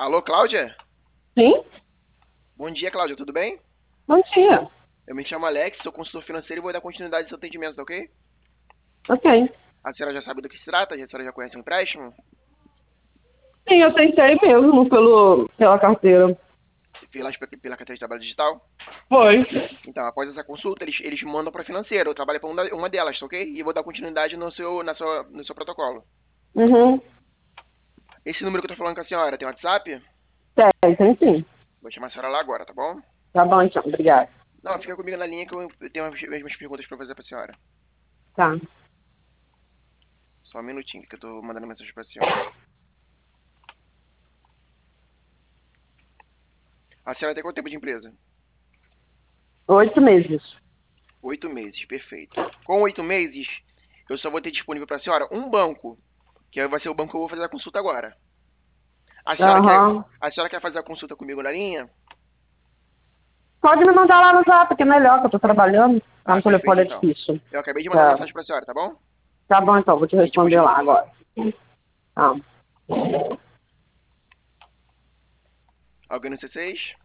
Alô, Cláudia? Sim? Bom dia, Cláudia, tudo bem? Bom dia. Eu me chamo Alex, sou consultor financeiro e vou dar continuidade ao seu atendimento, tá ok? Ok. A senhora já sabe do que se trata? A senhora já conhece o empréstimo? Sim, eu tentei mesmo pela carteira. Pela carteira de trabalho digital? Foi. Então, após essa consulta, eles mandam para financeiro. Eu trabalho para uma delas, tá ok? E vou dar continuidade no seu protocolo. Uhum. Esse número que eu tô falando com a senhora tem WhatsApp? Tem sim. Vou chamar a senhora lá agora, tá bom? Tá bom, então. Obrigada. Não, fica comigo na linha que eu tenho as mesmas perguntas para fazer para a senhora. Tá. Só um minutinho que eu tô mandando mensagem para a senhora. A senhora tem quanto tempo de empresa? 8 meses. 8 meses, perfeito. Com 8 meses, eu só vou ter disponível para a senhora um banco, que vai ser o banco que eu vou fazer a consulta agora. A senhora quer, Aham. a senhora quer fazer a consulta comigo na linha? Pode me mandar lá no zap, que é melhor, que eu tô trabalhando. Tá Ah, no perfeito telefone é então. difícil. Eu acabei de mandar uma Tá. mensagem para a senhora, tá bom? Tá bom, então. Vou te A gente responder lá continua. agora. Tá. Alguém no C6?